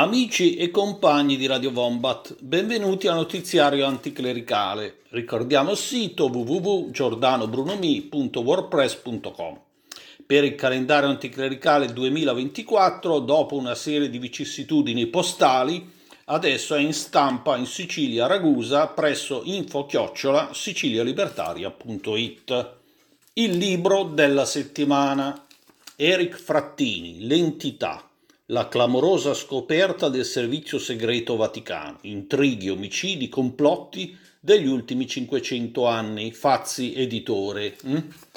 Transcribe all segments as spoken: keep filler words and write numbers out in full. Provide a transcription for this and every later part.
Amici e compagni di Radio Wombat, benvenuti al notiziario anticlericale. Ricordiamo il sito w w w punto giordano bruno mi punto wordpress punto com. Per il calendario anticlericale duemilaventiquattro, dopo una serie di vicissitudini postali, adesso è in stampa in Sicilia Ragusa presso info chiocciola sicilialibertaria punto it. Il libro della settimana. Eric Frattini, L'entità. La clamorosa scoperta del servizio segreto vaticano, intrighi, omicidi, complotti degli ultimi cinquecento anni, Fazzi editore. Mm?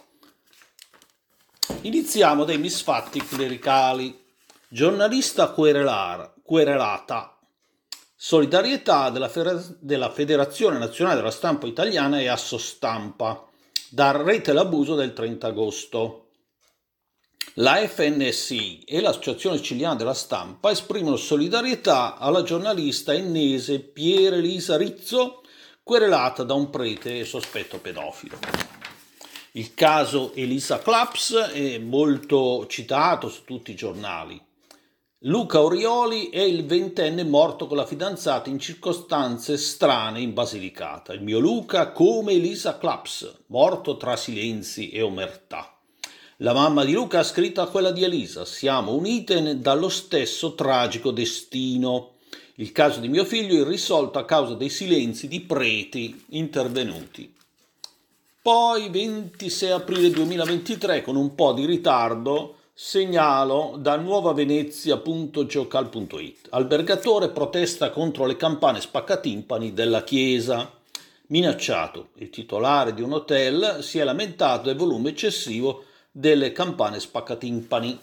Iniziamo dai misfatti clericali. Giornalista querelar, querelata. Solidarietà della, Fer- della Federazione Nazionale della Stampa Italiana e Assostampa, dal rete l'abuso del trenta agosto. La F N S I e l'Associazione Siciliana della Stampa esprimono solidarietà alla giornalista ennese Pier Elisa Rizzo, querelata da un prete sospetto pedofilo. Il caso Elisa Claps è molto citato su tutti i giornali. Luca Orioli è il ventenne morto con la fidanzata in circostanze strane in Basilicata. Il mio Luca come Elisa Claps, morto tra silenzi e omertà. La mamma di Luca ha scritto a quella di Elisa: siamo unite dallo stesso tragico destino. Il caso di mio figlio è irrisolto a causa dei silenzi di preti intervenuti. Poi ventisei aprile duemilaventitré, con un po' di ritardo, segnalo da nuovavenezia punto geocal punto it. Albergatore protesta contro le campane spaccatimpani della chiesa. Minacciato, il titolare di un hotel si è lamentato del volume eccessivo delle campane spaccatimpani.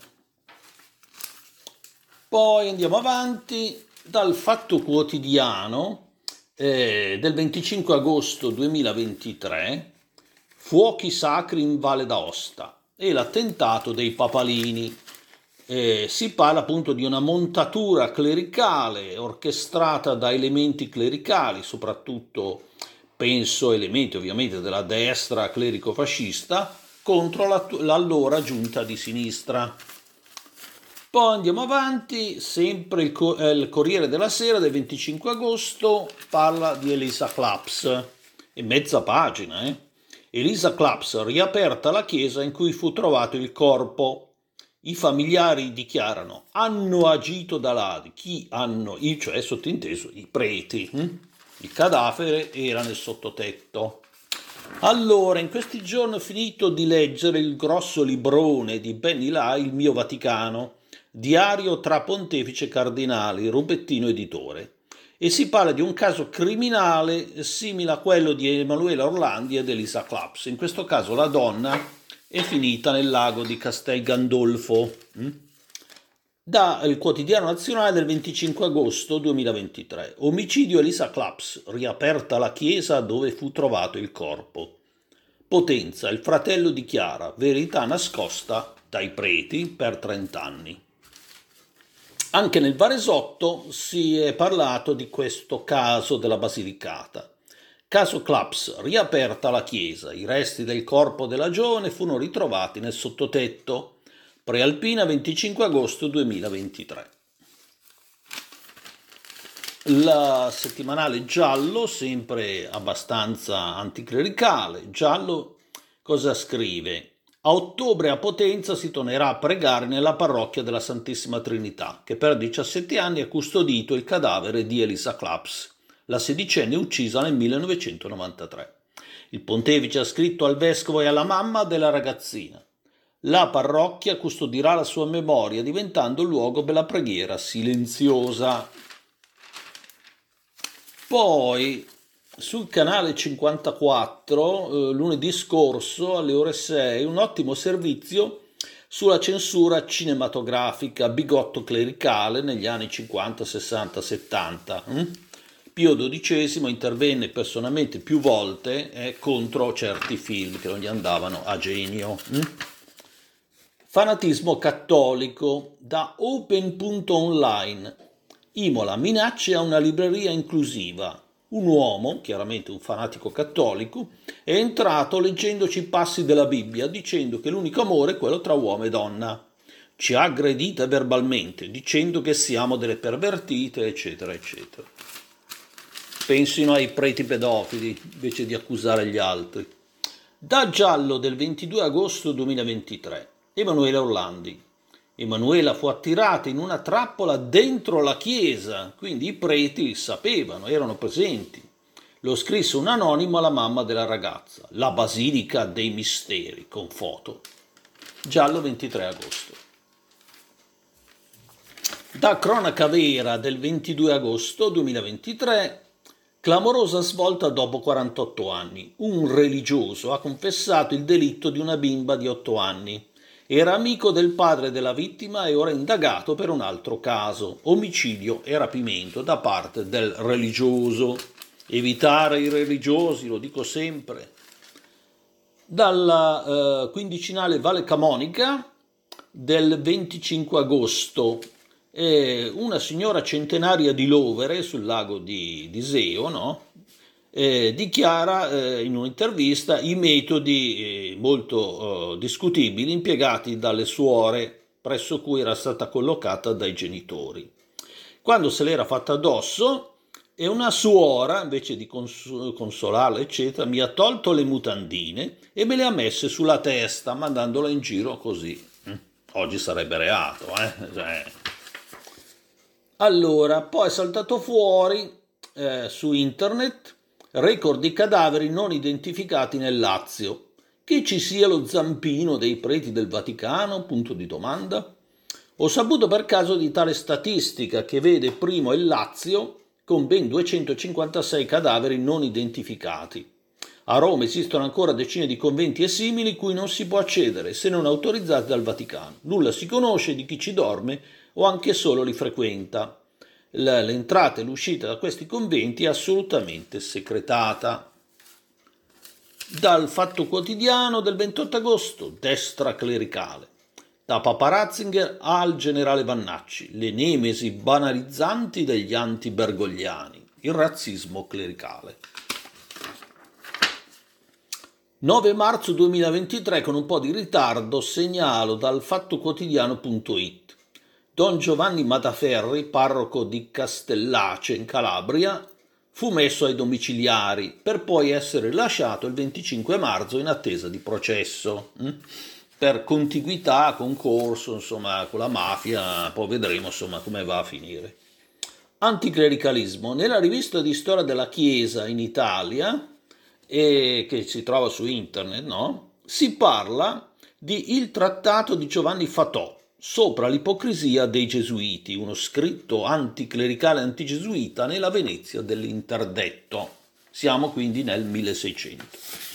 Poi andiamo avanti dal Fatto Quotidiano eh, del venticinque agosto duemilaventitré, fuochi sacri in Valle d'Aosta e l'attentato dei papalini. Eh, si parla appunto di una montatura clericale orchestrata da elementi clericali, soprattutto penso elementi ovviamente della destra clerico-fascista, contro la, l'allora giunta di sinistra. Poi andiamo avanti, sempre il, eh, il Corriere della Sera del venticinque agosto parla di Elisa Claps, è mezza pagina. Eh? Elisa Claps, riaperta la chiesa in cui fu trovato il corpo. I familiari dichiarano: hanno agito da ladri. Chi hanno? Cioè sottinteso i preti. Hm? Il cadavere era nel sottotetto. Allora, in questi giorni ho finito di leggere il grosso librone di Benny Lai, Il mio Vaticano, diario tra pontefice e cardinali, Rubettino editore, e si parla di un caso criminale simile a quello di Emanuela Orlandi ed Elisa Claps. In questo caso la donna è finita nel lago di Castel Gandolfo. Da il Quotidiano Nazionale del venticinque agosto duemilaventitré. Omicidio Elisa Claps, riaperta la chiesa dove fu trovato il corpo. Potenza, il fratello dichiara: verità nascosta dai preti per trenta anni. Anche nel Varesotto si è parlato di questo caso della Basilicata. Caso Claps, riaperta la chiesa, i resti del corpo della giovane furono ritrovati nel sottotetto. Prealpina, venticinque agosto duemilaventitré. La settimanale Giallo, sempre abbastanza anticlericale. Giallo cosa scrive? A ottobre a Potenza si tornerà a pregare nella parrocchia della Santissima Trinità, che per diciassette anni ha custodito il cadavere di Elisa Claps, la sedicenne uccisa nel millenovecentonovantatré. Il pontefice ha scritto al vescovo e alla mamma della ragazzina: la parrocchia custodirà la sua memoria, diventando luogo per la preghiera silenziosa. Poi, sul canale cinquantaquattro, eh, lunedì scorso, alle ore sei, un ottimo servizio sulla censura cinematografica, bigotto clericale negli anni cinquanta, sessanta, settanta. Hm? Pio dodicesimo intervenne personalmente più volte eh, contro certi film che non gli andavano a genio. Hm? Fanatismo cattolico, da open punto online. Imola, minacce a una libreria inclusiva. Un uomo, chiaramente un fanatico cattolico, è entrato leggendoci i passi della Bibbia, dicendo che l'unico amore è quello tra uomo e donna. ci ha aggredite verbalmente dicendo che siamo delle pervertite, eccetera, eccetera. Pensino ai preti pedofili invece di accusare gli altri. Da Giallo del ventidue agosto duemilaventitré, Emanuela Orlandi. Emanuela fu attirata in una trappola dentro la chiesa, quindi i preti sapevano, erano presenti. Lo scrisse un anonimo alla mamma della ragazza, la Basilica dei Misteri, con foto. Giallo ventitré agosto. Da Cronaca Vera del ventidue agosto duemilaventitré, clamorosa svolta dopo quarantotto anni. Un religioso ha confessato il delitto di una bimba di otto anni. Era amico del padre della vittima e ora indagato per un altro caso, omicidio e rapimento da parte del religioso. Evitare i religiosi, lo dico sempre. Dalla eh, quindicinale Valle Camonica del venticinque agosto, eh, una signora centenaria di Lovere sul lago di, di Seo, no? Eh, dichiara eh, in un'intervista i metodi eh, molto eh, discutibili impiegati dalle suore presso cui era stata collocata dai genitori. Quando se l'era fatta addosso, e una suora, invece di cons- consolarla, eccetera, mi ha tolto le mutandine e me le ha messe sulla testa, mandandola in giro così. Oggi sarebbe reato, eh? Cioè. Allora, poi è saltato fuori eh, su internet record di cadaveri non identificati nel Lazio. Che ci sia lo zampino dei preti del Vaticano? Punto di domanda. Ho saputo per caso di tale statistica che vede primo il Lazio con ben duecentocinquantasei cadaveri non identificati. A Roma esistono ancora decine di conventi e simili cui non si può accedere se non autorizzati dal Vaticano. Nulla si conosce di chi ci dorme o anche solo li frequenta. L'entrata e l'uscita da questi conventi è assolutamente secretata. Dal Fatto Quotidiano del ventotto agosto, destra clericale. Da Papa Ratzinger al generale Vannacci, le nemesi banalizzanti degli anti-bergogliani, il razzismo clericale. nove marzo duemilaventitré, con un po' di ritardo, segnalo dal fattoquotidiano punto it. Don Giovanni Mataferri, parroco di Castellace in Calabria, fu messo ai domiciliari per poi essere rilasciato il venticinque marzo in attesa di processo. Per contiguità, concorso, insomma, con la mafia, poi vedremo, insomma, come va a finire. Anticlericalismo. Nella rivista di storia della Chiesa in Italia, e che si trova su internet, no? Si parla di Il Trattato di Giovanni Fatò, sopra l'ipocrisia dei Gesuiti, uno scritto anticlericale antigesuita nella Venezia dell'interdetto. Siamo quindi nel milleseicento.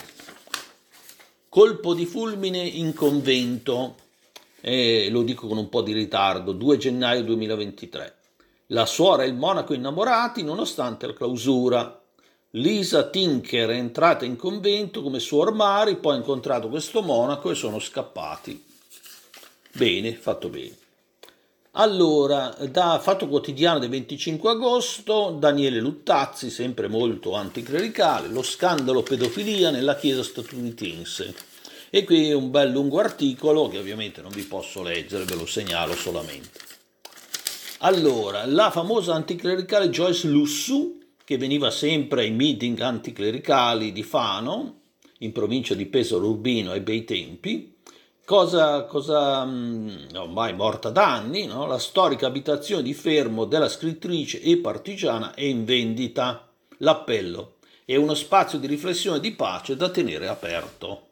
Colpo di fulmine in convento, eh, lo dico con un po' di ritardo, due gennaio duemilaventitré. La suora e il monaco innamorati nonostante la clausura. Lisa Tinker è entrata in convento come suor Mari, poi ha incontrato questo monaco e sono scappati. Bene, fatto bene. Allora, da Fatto Quotidiano del venticinque agosto, Daniele Luttazzi, sempre molto anticlericale, lo scandalo pedofilia nella Chiesa statunitense. E qui un bel lungo articolo che ovviamente non vi posso leggere, ve lo segnalo solamente. Allora, la famosa anticlericale Joyce Lussu, che veniva sempre ai meeting anticlericali di Fano, in provincia di Pesaro Urbino ai bei tempi, Cosa, cosa ormai morta da anni, no? La storica abitazione di Fermo della scrittrice e partigiana è in vendita. L'appello è uno spazio di riflessione e di pace da tenere aperto.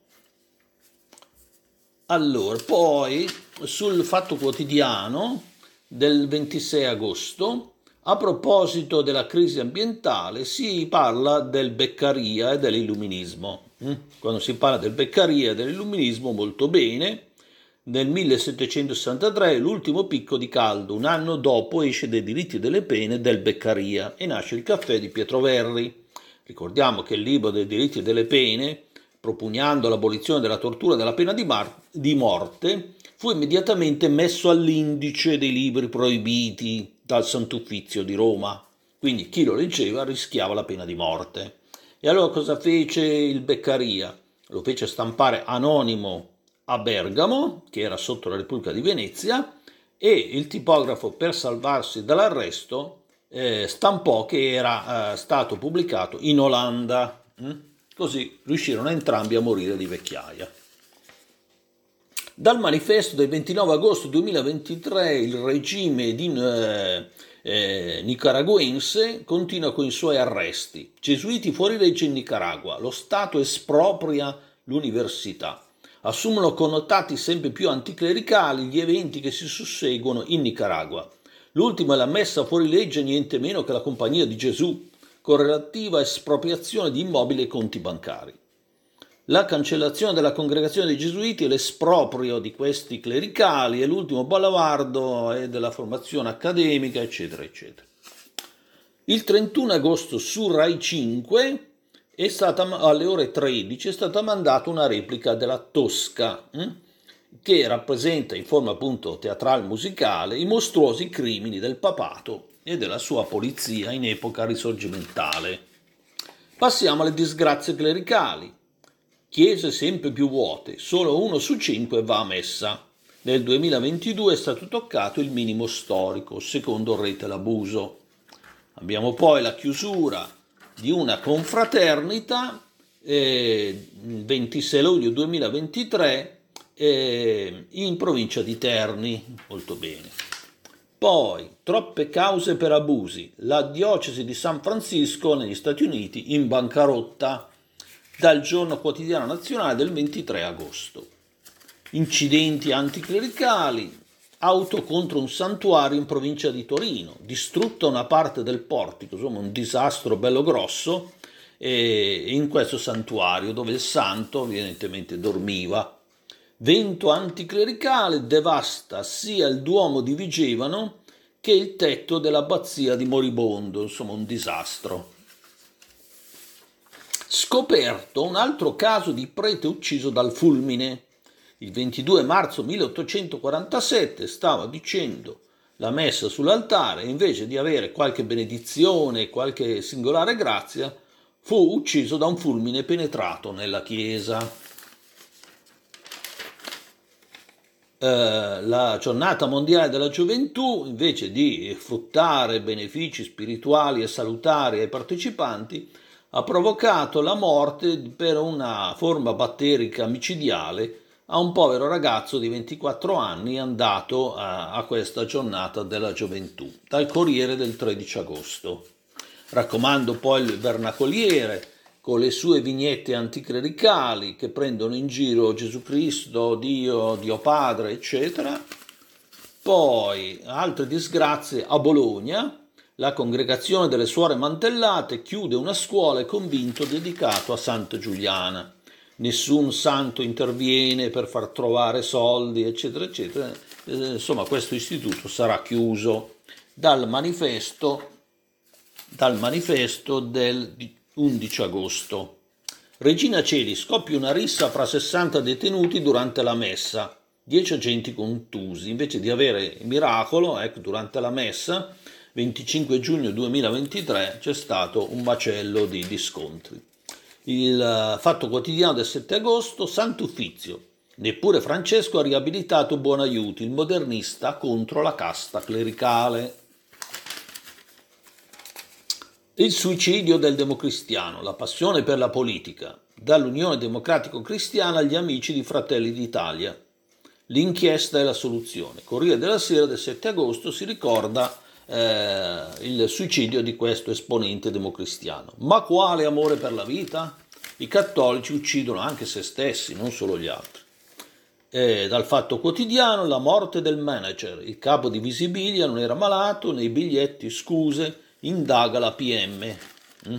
Allora, poi sul Fatto Quotidiano del ventisei agosto, a proposito della crisi ambientale, si parla del Beccaria e dell'illuminismo. Quando si parla del Beccaria e dell'illuminismo, molto bene. Nel millesettecentosessantatré l'ultimo picco di caldo, un anno dopo esce dei diritti delle pene del Beccaria e nasce il caffè di Pietro Verri. Ricordiamo che il libro dei diritti delle pene, propugnando l'abolizione della tortura e della pena di, mar- di morte, fu immediatamente messo all'indice dei libri proibiti dal Sant'Uffizio di Roma. Quindi chi lo leggeva rischiava la pena di morte. E allora cosa fece il Beccaria? Lo fece stampare anonimo a Bergamo, che era sotto la Repubblica di Venezia, e il tipografo, per salvarsi dall'arresto, eh, stampò che era eh, stato pubblicato in Olanda. Mm? Così riuscirono entrambi a morire di vecchiaia. Dal manifesto del ventinove agosto duemilaventitré il regime di, eh, eh, nicaraguense continua con i suoi arresti. Gesuiti fuori legge in Nicaragua. Lo Stato espropria l'università. Assumono connotati sempre più anticlericali gli eventi che si susseguono in Nicaragua. L'ultimo è la messa fuori legge niente meno che la Compagnia di Gesù, con relativa espropriazione di immobili e conti bancari. La cancellazione della congregazione dei Gesuiti e l'esproprio di questi clericali è l'ultimo baluardo e della formazione accademica, eccetera, eccetera. Il trentuno agosto su Rai cinque è stata, alle ore tredici è stata mandata una replica della Tosca, hm? che rappresenta in forma appunto teatrale musicale i mostruosi crimini del papato e della sua polizia in epoca risorgimentale. Passiamo alle disgrazie clericali. Chiese sempre più vuote, solo uno su cinque va a messa. Nel duemilaventidue è stato toccato il minimo storico, secondo Rete l'Abuso. Abbiamo poi la chiusura di una confraternita, eh, ventisei luglio duemilaventitré, eh, in provincia di Terni, molto bene. Poi, troppe cause per abusi, la diocesi di San Francisco negli Stati Uniti in bancarotta, dal Giorno Quotidiano Nazionale del ventitré agosto. Incidenti anticlericali, auto contro un santuario in provincia di Torino, distrutta una parte del portico, insomma un disastro bello grosso eh, in questo santuario dove il santo evidentemente dormiva. Vento anticlericale devasta sia il Duomo di Vigevano che il tetto dell'abbazia di Moribondo, insomma un disastro. Scoperto un altro caso di prete ucciso dal fulmine. Il ventidue marzo milleottocentoquarantasette stava dicendo la messa sull'altare e invece di avere qualche benedizione, qualche singolare grazia, fu ucciso da un fulmine penetrato nella chiesa. La giornata mondiale della gioventù, invece di fruttare benefici spirituali e salutari ai partecipanti, ha provocato la morte per una forma batterica micidiale a un povero ragazzo di ventiquattro anni andato a, a questa giornata della gioventù, dal Corriere del tredici agosto. Raccomando poi il Vernacoliere, con le sue vignette anticlericali che prendono in giro Gesù Cristo, Dio, Dio Padre, eccetera. Poi altre disgrazie a Bologna. La congregazione delle Suore Mantellate chiude una scuola e convento dedicato a Santa Giuliana. Nessun santo interviene per far trovare soldi, eccetera, eccetera. Eh, insomma, questo istituto sarà chiuso. Dal manifesto, dal manifesto del undici agosto. Regina Coeli, scoppia una rissa fra sessanta detenuti durante la messa. dieci agenti contusi. Invece di avere il miracolo, ecco, durante la messa, venticinque giugno duemilaventitré, c'è stato un macello di, di scontri. Il Fatto Quotidiano del sette agosto, Sant'Uffizio. Neppure Francesco ha riabilitato Buonaiuti, il modernista contro la casta clericale. Il suicidio del democristiano, la passione per la politica, dall'Unione Democratico-Cristiana agli amici di Fratelli d'Italia. L'inchiesta e la soluzione. Corriere della Sera del sette agosto si ricorda eh, il suicidio di questo esponente democristiano. Ma quale amore per la vita? I cattolici uccidono anche se stessi, non solo gli altri. Eh, dal Fatto Quotidiano, la morte del manager. Il capo di Visibilia non era malato, nei biglietti scuse, indaga la P M. Mm.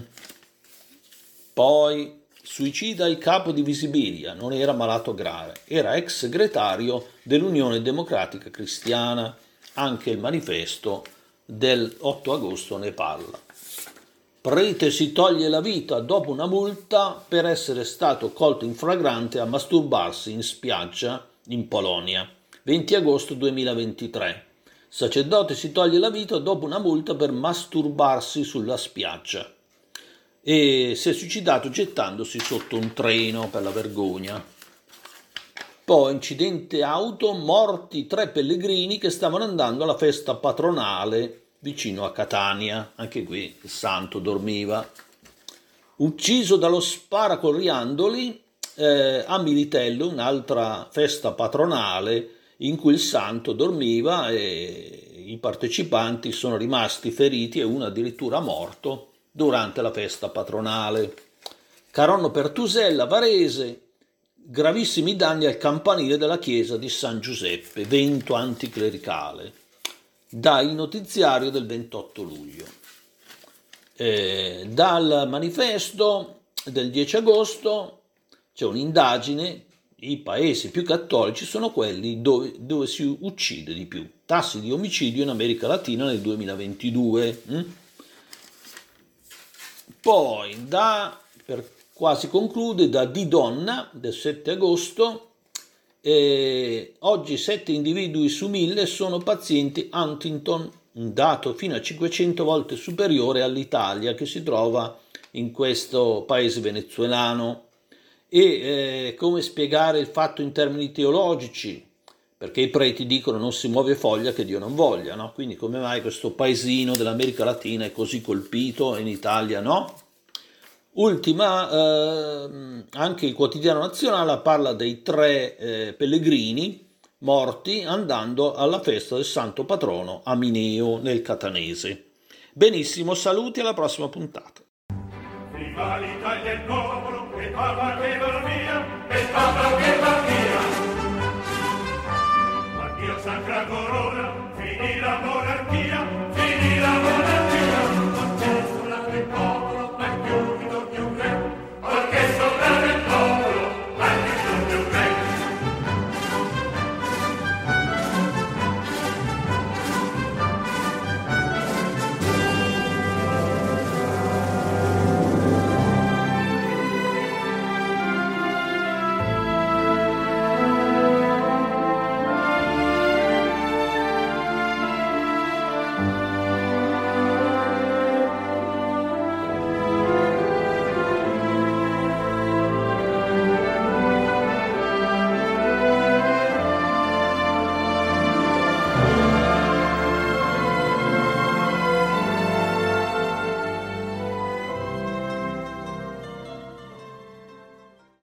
Poi suicida il capo di Visibilia, non era malato grave, era ex segretario dell'Unione Democratica Cristiana. Anche il manifesto del otto agosto ne parla. Prete si toglie la vita dopo una multa per essere stato colto in flagrante a masturbarsi in spiaggia in Polonia. venti agosto duemilaventitré. Sacerdote si toglie la vita dopo una multa per masturbarsi sulla spiaggia e si è suicidato gettandosi sotto un treno per la vergogna. Poi incidente auto, morti tre pellegrini che stavano andando alla festa patronale vicino a Catania, anche qui il santo dormiva. Ucciso dallo sparacoriandoli eh, a Militello, un'altra festa patronale in cui il santo dormiva e i partecipanti sono rimasti feriti e uno addirittura morto durante la festa patronale. Caronno Pertusella, Varese, gravissimi danni al campanile della chiesa di San Giuseppe, vento anticlericale. Da Il Notiziario del ventotto luglio. Eh, dal manifesto del dieci agosto c'è un'indagine, i paesi più cattolici sono quelli dove, dove si uccide di più, tassi di omicidio in America Latina nel duemilaventidue. Mm? Poi, da, per quasi conclude, da Di Donna del sette agosto, eh, oggi sette individui su mille sono pazienti Huntington, un dato fino a cinquecento volte superiore all'Italia che si trova in questo paese venezuelano. E eh, come spiegare il fatto in termini teologici? Perché i preti dicono non si muove foglia che Dio non voglia, no? Quindi come mai questo paesino dell'America Latina è così colpito e in Italia no? Ultima, eh, anche il Quotidiano Nazionale parla dei tre eh, pellegrini morti andando alla festa del santo patrono a Mineo nel Catanese. Benissimo, saluti, alla prossima puntata. Viva l'Italia e il popolo, e Papa che va via, e Papa che va via. Addio sacra corona, finì la monarchia, finì la monarchia.